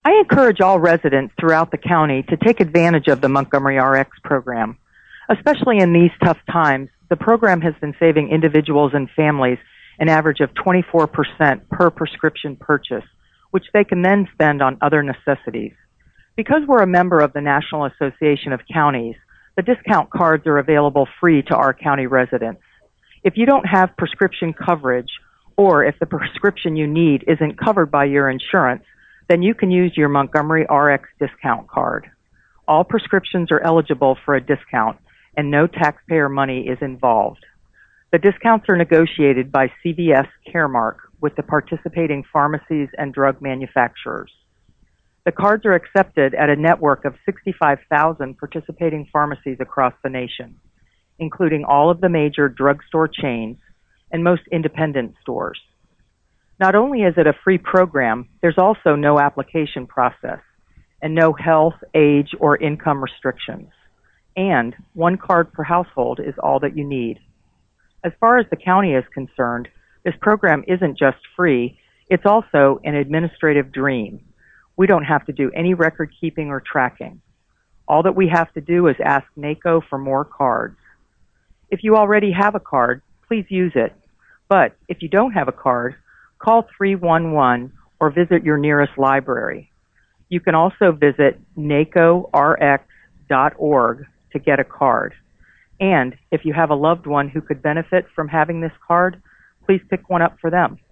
I encourage all residents throughout the county to take advantage of the Montgomery RX program. Especially in these tough times, the program has been saving individuals and families an average of 24% per prescription purchase, which they can then spend on other necessities. Because we're a member of the National Association of Counties, the discount cards are available free to our county residents. If you don't have prescription coverage, or if the prescription you need isn't covered by your insurance, then you can use your Montgomery RX discount card. All prescriptions are eligible for a discount, and no taxpayer money is involved. The discounts are negotiated by CVS Caremark with the participating pharmacies and drug manufacturers. The cards are accepted at a network of 65,000 participating pharmacies across the nation, including all of the major drugstore chains and most independent stores. Not only is it a free program, there's also no application process and no health, age, or income restrictions. And one card per household is all that you need. As far as the county is concerned, this program isn't just free, it's also an administrative dream. We don't have to do any record keeping or tracking. All that we have to do is ask NACO for more cards. If you already have a card, please use it. But if you don't have a card, call 311 or visit your nearest library. You can also visit nacorx.org to get a card. And if you have a loved one who could benefit from having this card, please pick one up for them.